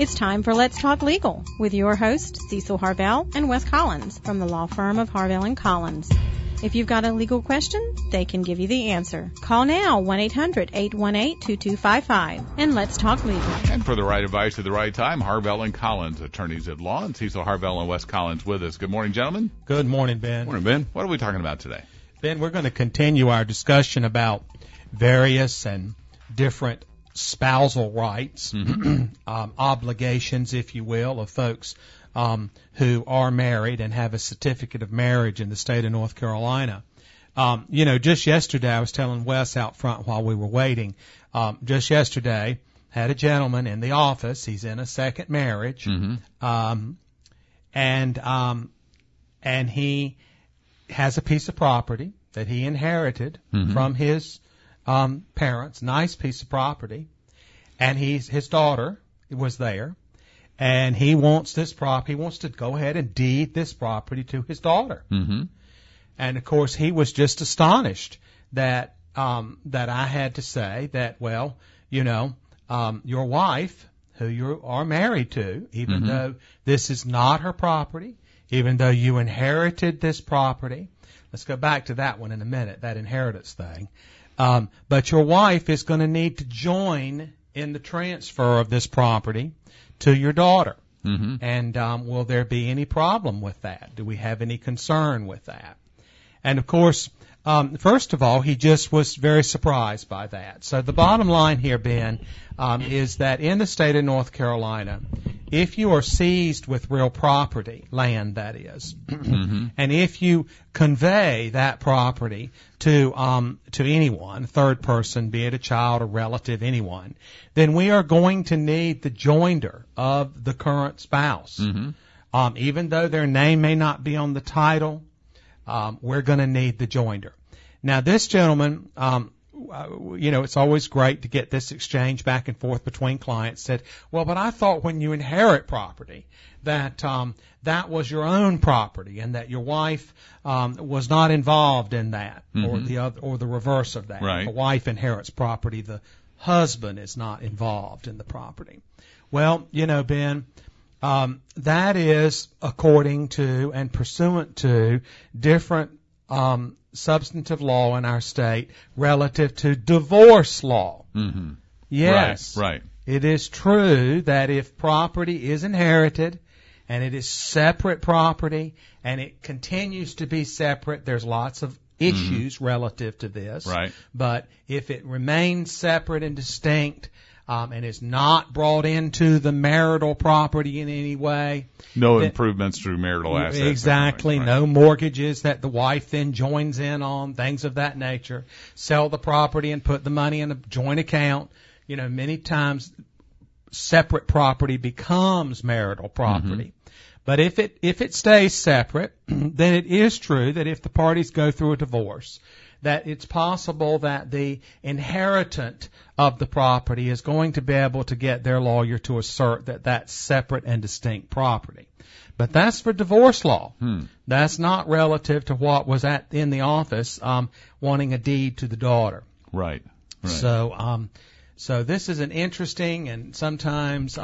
It's time for Let's Talk Legal with your hosts, Cecil Harvell and Wes Collins from the law firm of Harvell & Collins. If you've got a legal question, they can give you the answer. Call now, 1-800-818-2255, and let's talk legal. And for the right advice at the right time, Harvell & Collins, attorneys at law, and Cecil Harvell and Wes Collins with us. Good morning, gentlemen. Good morning, Ben. Morning, Ben. What are we talking about today? Ben, we're going to continue our discussion about various and different spousal rights, obligations, if you will, of folks who are married and have a certificate of marriage in the state of North Carolina. Just yesterday, I was telling Wes out front while we were waiting, just yesterday, had a gentleman in the office. He's in a second marriage, and he has a piece of property that he inherited from his parents, nice piece of property, and his daughter was there, and he wants this property. He wants to go ahead and deed this property to his daughter. And of course, he was just astonished that I had to say that, well, your wife, who you are married to, even though this is not her property, even though you inherited this property. Let's go back to that one in a minute, that inheritance thing. But your wife is going to need to join in the transfer of this property to your daughter. And will there be any problem with that? Do we have any concern with that? And, of course, first of all, he just was very surprised by that. So the bottom line here, Ben, is that in the state of North Carolina, if you are seized with real property, land that is, and if you convey that property to anyone, third person, be it a child, a relative, anyone, then we are going to need the joinder of the current spouse. Even though their name may not be on the title, we're going to need the joinder. Now, this gentleman, it's always great to get this exchange back and forth between clients. Said, well, but I thought when you inherit property that that was your own property and that your wife was not involved in that, or the reverse of that. Right. The wife inherits property, the husband is not involved in the property. Well, Ben, that is according to and pursuant to different substantive law in our state relative to divorce law. Yes. Right. It is true that if property is inherited and it is separate property and it continues to be separate, there's lots of issues relative to this. Right. But if it remains separate and distinct, and is not brought into the marital property in any way. No improvements through marital assets. Exactly. Right. No mortgages that the wife then joins in on, things of that nature. Sell the property and put the money in a joint account. Many times separate property becomes marital property. But if it stays separate, then it is true that if the parties go through a divorce, that it's possible that the inheritant of the property is going to be able to get their lawyer to assert that that's separate and distinct property. But that's for divorce law. That's not relative to what was in the office wanting a deed to the daughter. Right. So this is an interesting and sometimes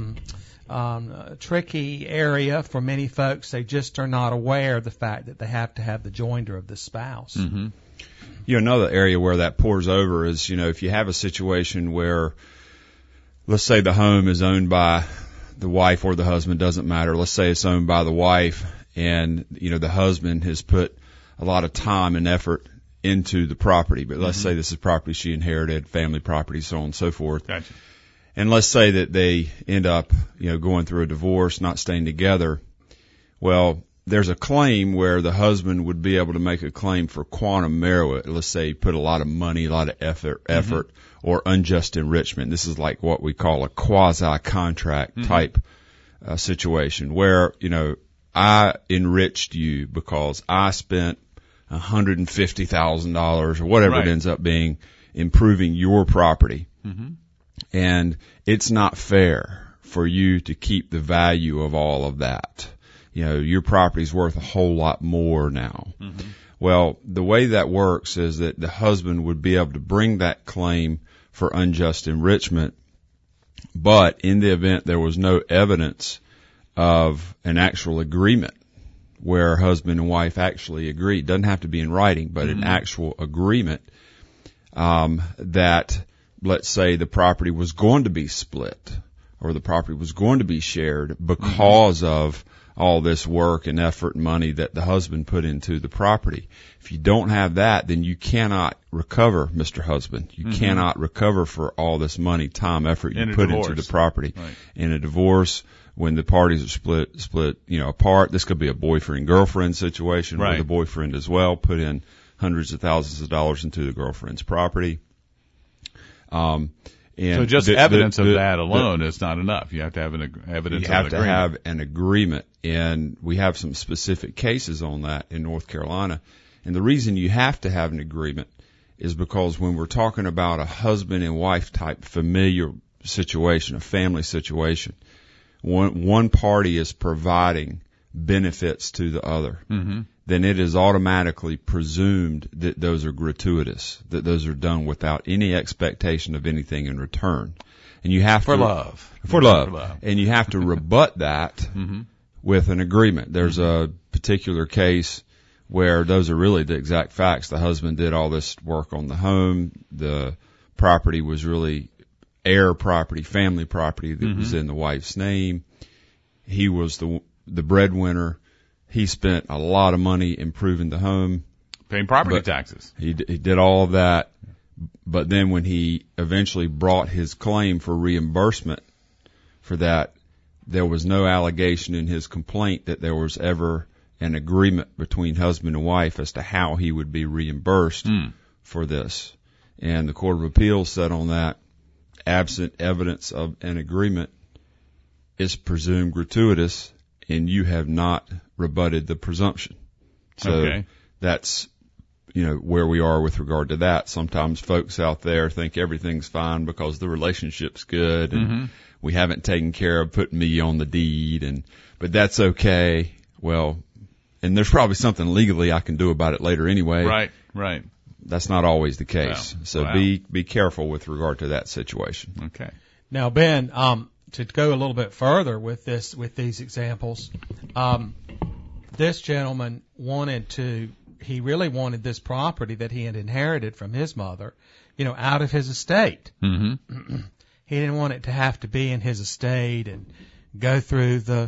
tricky area for many folks. They just are not aware of the fact that they have to have the joinder of the spouse. Another area where that pours over is, if you have a situation where, let's say the home is owned by the wife or the husband, doesn't matter. Let's say it's owned by the wife and, the husband has put a lot of time and effort into the property. But let's say this is property she inherited, family property, so on and so forth. Gotcha. And let's say that they end up, going through a divorce, not staying together. Well, there's a claim where the husband would be able to make a claim for quantum merit. Let's say he put a lot of money, a lot of effort, or unjust enrichment. This is like what we call a quasi-contract type situation where, I enriched you because I spent $150,000 or whatever it ends up being improving your property. And it's not fair for you to keep the value of all of that. Your property's worth a whole lot more now. Well, the way that works is that the husband would be able to bring that claim for unjust enrichment But in the event there was no evidence of an actual agreement where husband and wife actually agree, it doesn't have to be in writing, but an actual agreement, that, let's say, the property was going to be split or the property was going to be shared because of all this work and effort and money that the husband put into the property. If you don't have that, then you cannot recover, Mr. Husband. You cannot recover for all this money, time, effort you put into the property. Right. In a divorce, when the parties are split, apart, this could be a boyfriend-girlfriend situation where the boyfriend as well put in hundreds of thousands of dollars into the girlfriend's property. And so just evidence of that alone is not enough. You have to have evidence. You have to have an agreement, and we have some specific cases on that in North Carolina. And the reason you have to have an agreement is because when we're talking about a husband and wife type familiar situation, a family situation, one party is providing benefits to the other, then it is automatically presumed that those are gratuitous, that those are done without any expectation of anything in return. And you have For to love. And you have to rebut that with an agreement. There's a particular case where those are really the exact facts. The husband did all this work on the home. The property was really heir property, family property that was in the wife's name. He was the breadwinner. He spent a lot of money improving the home. Paying property taxes. He did all of that. But then when he eventually brought his claim for reimbursement for that, there was no allegation in his complaint that there was ever an agreement between husband and wife as to how he would be reimbursed for this. And the Court of Appeals said on that, absent evidence of an agreement is presumed gratuitous, and you have not rebutted the presumption. So that's, where we are with regard to that. Sometimes folks out there think everything's fine because the relationship's good and we haven't taken care of putting me on the deed, but that's okay. Well, and there's probably something legally I can do about it later anyway. Right. That's not always the case. So be careful with regard to that situation. Okay. Now, Ben, to go a little bit further with these examples, this gentleman he really wanted this property that he had inherited from his mother, out of his estate. Mm-hmm. He didn't want it to have to be in his estate and go through the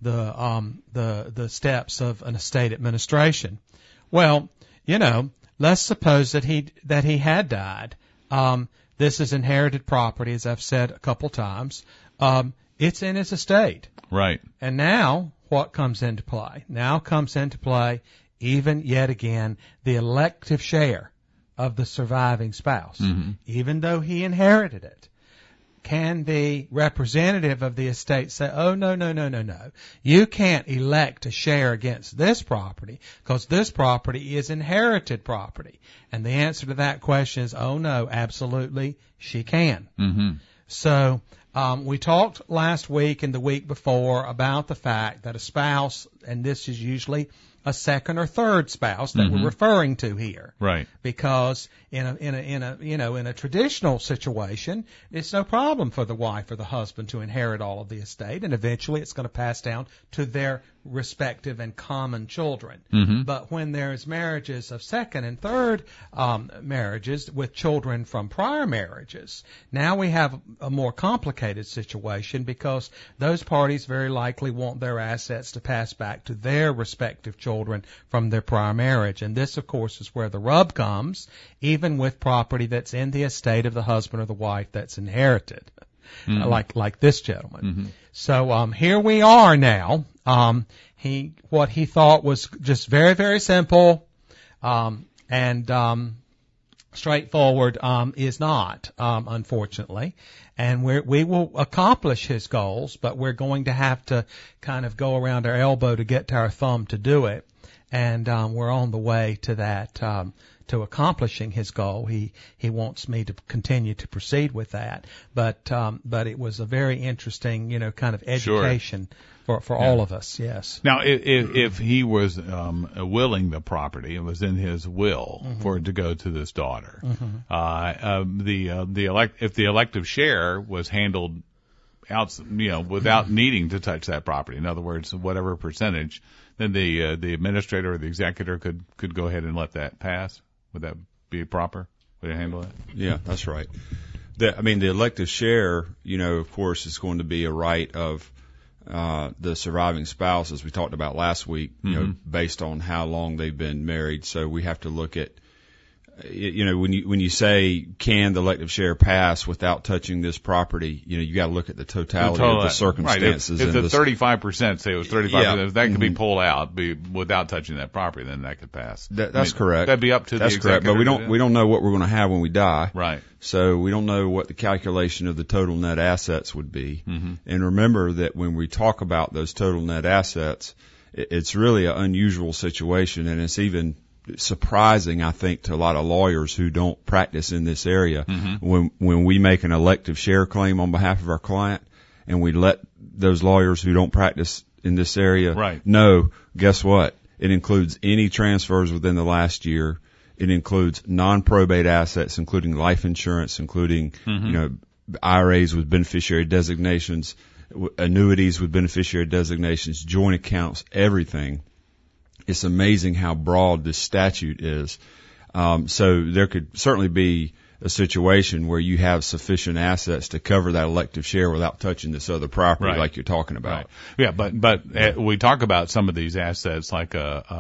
steps of an estate administration. Well, let's suppose that he had died. This is inherited property, as I've said a couple times. It's in his estate. Right. And now what comes into play? Now comes into play even yet again the elective share of the surviving spouse. Mm-hmm. Even though he inherited it, can the representative of the estate say, oh, no. You can't elect to share against this property because this property is inherited property? And the answer to that question is, oh, no, absolutely, she can. Mm-hmm. So we talked last week and the week before about the fact that a spouse, and this is usually a second or third spouse that we're referring to here. Right. Because in a traditional situation, it's no problem for the wife or the husband to inherit all of the estate, and eventually it's going to pass down to their respective and common children. Mm-hmm. But when there's marriages of second and third marriages with children from prior marriages, now we have a more complicated situation because those parties very likely want their assets to pass back to their respective children from their prior marriage. And this, of course, is where the rub comes, even with property that's in the estate of the husband or the wife that's inherited, like this gentleman. Mm-hmm. So here we are now. What he thought was just very, very simple and straightforward is not, unfortunately. And we will accomplish his goals, but we're going to have to kind of go around our elbow to get to our thumb to do it. And we're on the way to that, to accomplishing his goal. He wants me to continue to proceed with that. But it was a very interesting, kind of education for all of us. Yes. Now, if he was willing the property, it was in his will for it to go to this daughter. Mm-hmm. If the elective share was handled without needing to touch that property. In other words, whatever percentage, then the administrator or the executor could go ahead and let that pass. Would that be proper? Would it handle that? Yeah, that's right. The elective share, of course, is going to be a right of the surviving spouse, as we talked about last week, based on how long they've been married. So we have to look at, when you say, can the elective share pass without touching this property, you got to look at the totality of the circumstances. Right. If the 35%, say it was 35%, if that could be pulled out without touching that property, then that could pass. That's correct. That'd be up to the executor. That's correct, but we don't know what we're going to have when we die. Right. So we don't know what the calculation of the total net assets would be. Mm-hmm. And remember that when we talk about those total net assets, it's really an unusual situation, and it's even surprising, I think, to a lot of lawyers who don't practice in this area. Mm-hmm. When we make an elective share claim on behalf of our client and we let those lawyers who don't practice in this area know, guess what? It includes any transfers within the last year. It includes non-probate assets, including life insurance, including, IRAs with beneficiary designations, annuities with beneficiary designations, joint accounts, everything. It's amazing how broad this statute is. So there could certainly be a situation where you have sufficient assets to cover that elective share without touching this other property like you're talking about. Right. Yeah, but we talk about some of these assets like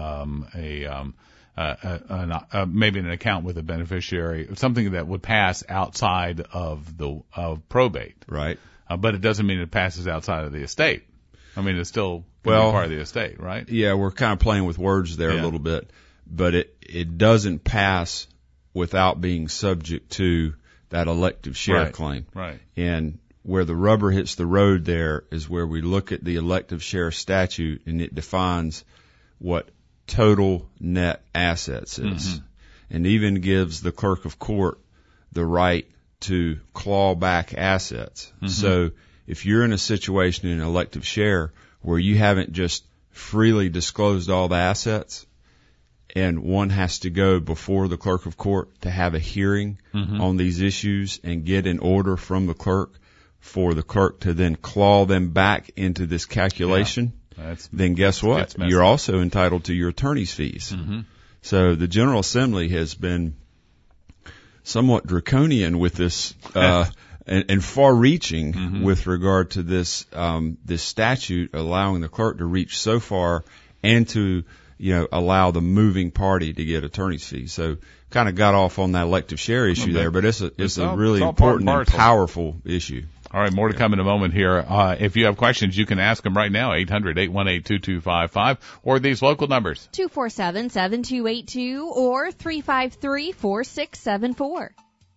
maybe an account with a beneficiary, something that would pass outside of probate. Right. But it doesn't mean it passes outside of the estate. It's still part of the estate, right? Yeah, we're kind of playing with words there a little bit, but it doesn't pass without being subject to that elective share claim. Right. And where the rubber hits the road there is where we look at the elective share statute, and it defines what total net assets is, mm-hmm. and even gives the clerk of court the right to claw back assets. Mm-hmm. So if you're in a situation in an elective share where you haven't just freely disclosed all the assets, and one has to go before the clerk of court to have a hearing mm-hmm. on these issues and get an order from the clerk for the clerk to then claw them back into this calculation, then guess what? You're also entitled to your attorney's fees. Mm-hmm. So the General Assembly has been somewhat draconian with this, and far-reaching mm-hmm. with regard to this statute, allowing the clerk to reach so far and to, allow the moving party to get attorney's fees. So kind of got off on that elective share issue there, but it's a really important and powerful issue. All right, more to come in a moment here. If you have questions, you can ask them right now, 800-818-2255, or these local numbers. 247-7282 or 353-4674.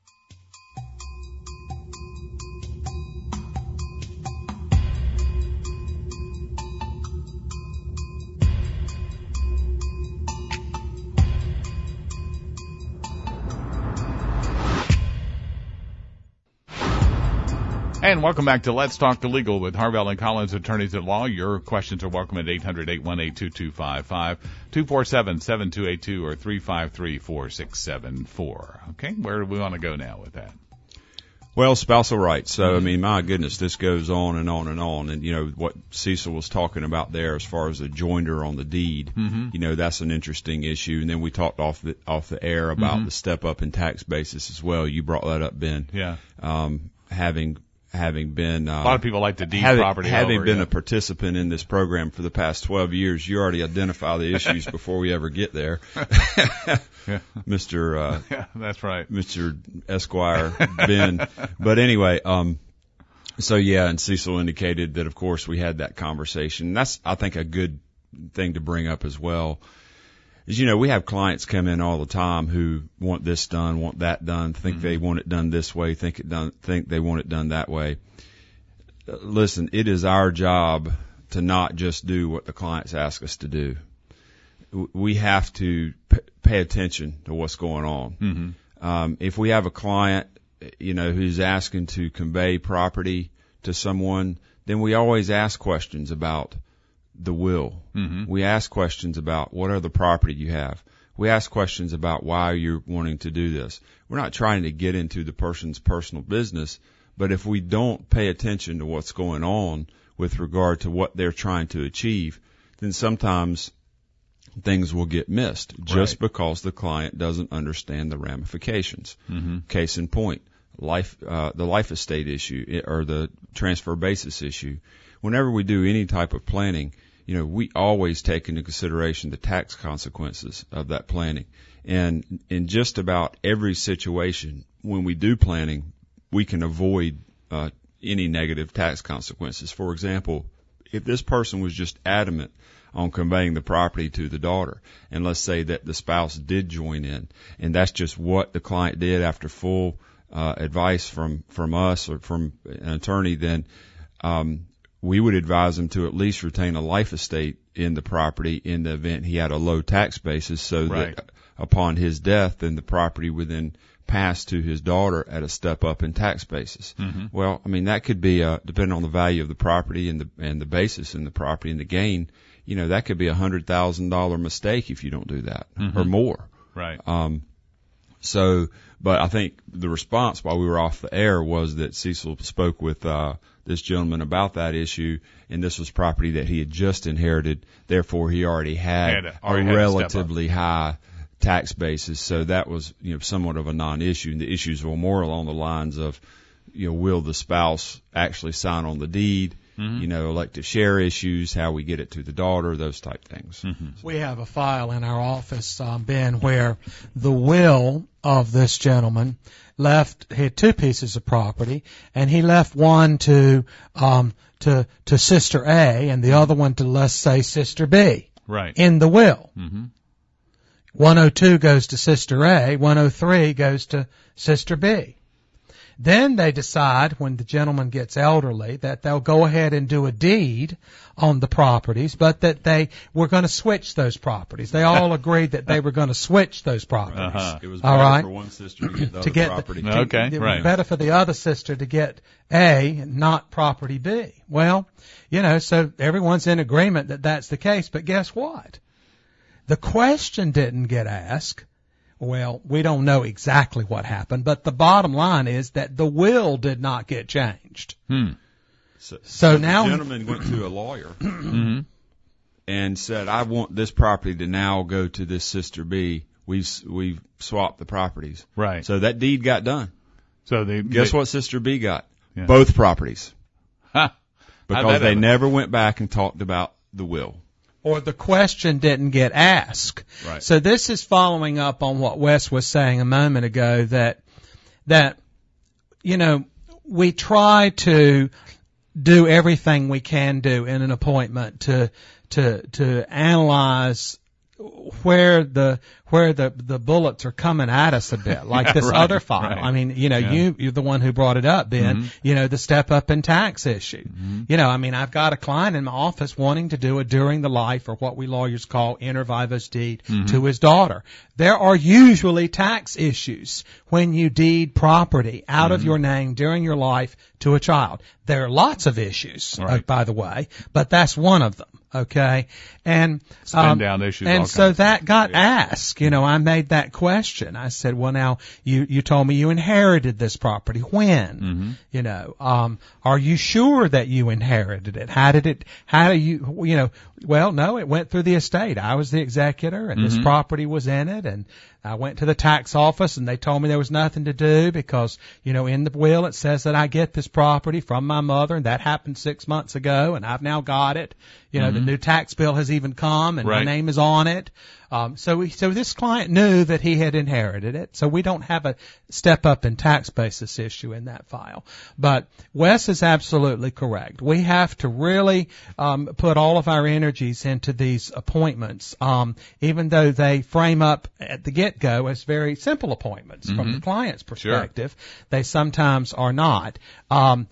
And welcome back to Let's Talk the Legal with Harvell & Collins, attorneys at law. Your questions are welcome at 800-818-2255, 247-7282, or 353-4674. Okay, where do we want to go now with that? Well, spousal rights. So, my goodness, this goes on and on and on. And, what Cecil was talking about there as far as the joinder on the deed, mm-hmm. That's an interesting issue. And then we talked off the air about mm-hmm. the step up in tax basis as well. You brought that up, Ben. Yeah. Having been a lot of people like to deed property having been a participant in this program for the past 12 years, you already identify the issues before we ever get there. Yeah. Mr. Yeah, that's right. Mr. Esquire Ben. But anyway, so yeah, and Cecil indicated that of course we had that conversation. That's, I think, a good thing to bring up as well. Is, we have clients come in all the time who want this done, want that done, think mm-hmm. they want it done this way, think they want it done that way. Listen, it is our job to not just do what the clients ask us to do. We have to pay attention to what's going on. Mm-hmm. If we have a client, who's asking to convey property to someone, then we always ask questions about the will. Mm-hmm. We ask questions about what other property you have. We ask questions about why you're wanting to do this. We're not trying to get into the person's personal business, But if we don't pay attention to what's going on with regard to what they're trying to achieve, then sometimes things will get missed just because the client doesn't understand the ramifications. Case in point, the life estate issue or the transfer basis issue. Whenever we do any type of planning, we always take into consideration the tax consequences of that planning. And in just about every situation, when we do planning, we can avoid any negative tax consequences. For example, if this person was just adamant on conveying the property to the daughter, and let's say that the spouse did join in, and that's just what the client did after full advice from us or from an attorney, then we would advise him to at least retain a life estate in the property in the event he had a low tax basis, so that upon his death, then the property would then pass to his daughter at a step up in tax basis. Well, I mean, that could be depending on the value of the property and the basis in the property and the gain. That could be $100,000 mistake if you don't do that or more. Right. But I think the response while we were off the air was that Cecil spoke with this gentleman about that issue, and this was property that he had just inherited. Therefore, he already had a relatively high tax basis, so that was somewhat of a non-issue. And the issues were more along the lines of will the spouse actually sign on the deed? Elective share issues, how we get it to the daughter, those type things. We have a file in our office, Ben, where the will of this gentleman had two pieces of property, and he left one to Sister A and the other one to, let's say, Sister B. Right. In the will. 102 goes to Sister A, 103 goes to Sister B. Then they decide, when the gentleman gets elderly, that they'll go ahead and do a deed on the properties, but that they were going to switch those properties. They all agreed that they were going to switch those properties. It was better for one sister to get the other property. It was better for the other sister to get A, not property B. Well, so everyone's in agreement that that's the case, but guess what? The question didn't get asked. Well, we don't know exactly what happened, but the bottom line is that the will did not get changed. So now the gentleman went to a lawyer and said, I want this property to now go to this Sister B. We've swapped the properties. Right. So that deed got done. So Guess what Sister B got? Yeah. Both properties. Because they never went back and talked about the will. Or the question didn't get asked. Right. So this is following up on what Wes was saying a moment ago, that we try to do everything we can do in an appointment to analyze where the bullets are coming at us a bit, like this other file. Right. I mean, you're the one who brought it up, Ben. The step up in tax issue. I've got a client in my office wanting to do a during the life, or what we lawyers call inter vivos deed, to his daughter. There are usually tax issues when you deed property out of your name during your life to a child. There are lots of issues, by the way, but that's one of them. Okay. And, spin down issues. And so that got asked, I made that question. I said, well, now you told me you inherited this property. When? Are you sure that you inherited it? Well, no, it went through the estate. I was the executor and this property was in it, and I went to the tax office and they told me there was nothing to do because, in the will it says that I get this property from my mother, and that happened 6 months ago, and I've now got it. The new tax bill has even come and my name is on it. So this client knew that he had inherited it. So we don't have a step up in tax basis issue in that file. But Wes is absolutely correct. We have to really put all of our energies into these appointments, even though they frame up at the get-go as very simple appointments from the client's perspective. Sure. They sometimes are not. I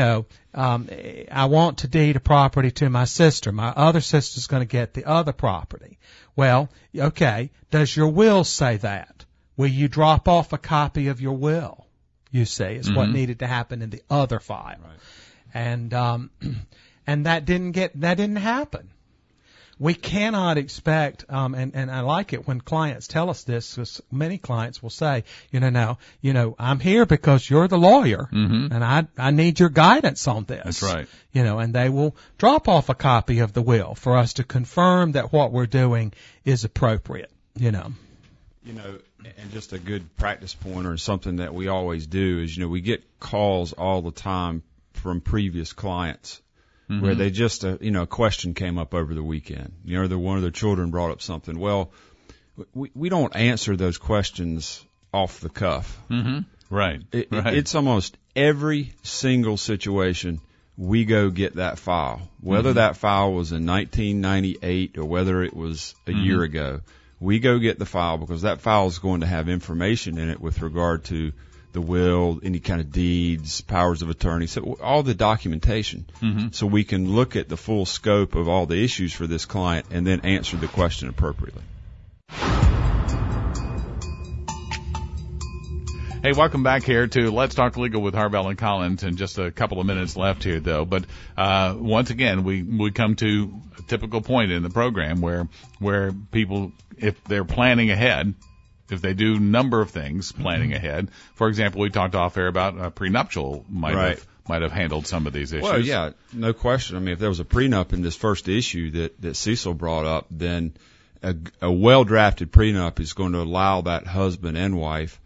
want to deed a property to my sister. My other sister's going to get the other property. Well, okay, does your will say that? Will you drop off a copy of your will? You see, is what needed to happen in the other file. Right. And that didn't happen. We cannot expect, and I like it when clients tell us this, because many clients will say, I'm here because you're the lawyer, and I need your guidance on this. That's right. And they will drop off a copy of the will for us to confirm that what we're doing is appropriate, And just a good practice pointer and something that we always do is, we get calls all the time from previous clients where they just, a question came up over the weekend. One of their children brought up something. Well, we don't answer those questions off the cuff. Right. It's almost every single situation we go get that file, whether that file was in 1998 or whether it was a year ago. We go get the file because that file is going to have information in it with regard to the will, any kind of deeds, powers of attorney, so all the documentation. So we can look at the full scope of all the issues for this client and then answer the question appropriately. Hey, welcome back here to Let's Talk Legal with Harvell and Collins, and just a couple of minutes left here, though. But once again, we come to a typical point in the program where people, if they're planning ahead, if they do a number of things planning ahead, for example, we talked off air about prenuptial might have handled some of these issues. Well, yeah, no question. I mean, if there was a prenup in this first issue that Cecil brought up, then a well-drafted prenup is going to allow that husband and wife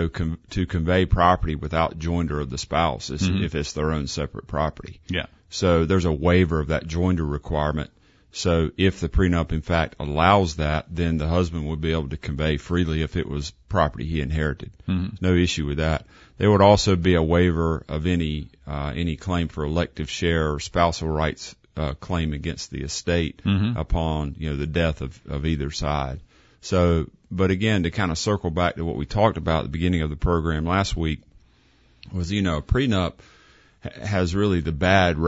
to convey property without joinder of the spouse if it's their own separate property. Yeah. So there's a waiver of that joinder requirement. So if the prenup, in fact, allows that, then the husband would be able to convey freely if it was property he inherited. No issue with that. There would also be a waiver of any claim for elective share or spousal rights claim against the estate upon the death of either side. So, but again, to kind of circle back to what we talked about at the beginning of the program last week was, a prenup has really the bad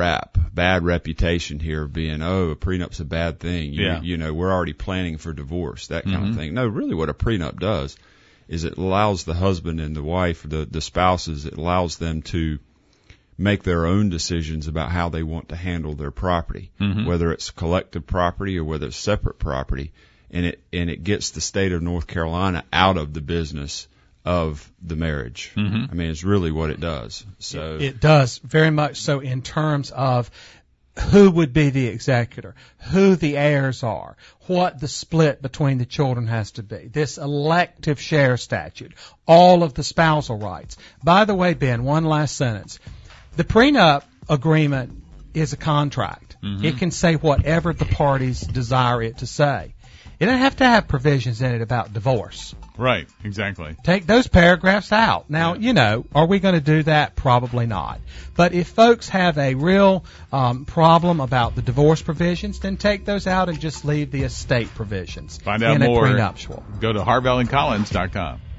reputation here of being, a prenup's a bad thing. We're already planning for divorce, that kind of thing. No, really what a prenup does is it allows the husband and the wife, the spouses, it allows them to make their own decisions about how they want to handle their property, whether it's collective property or whether it's separate property. And it gets the state of North Carolina out of the business of the marriage. I mean, it's really what it does. So it does very much so in terms of who would be the executor, who the heirs are, what the split between the children has to be, this elective share statute, all of the spousal rights. By the way, Ben, one last sentence. The prenup agreement is a contract. It can say whatever the parties desire it to say. It doesn't have to have provisions in it about divorce. Right, exactly. Take those paragraphs out. Now, are we going to do that? Probably not. But if folks have a real problem about the divorce provisions, then take those out and just leave the estate provisions. Find out in more. A prenuptial. Go to harvellandcollins.com.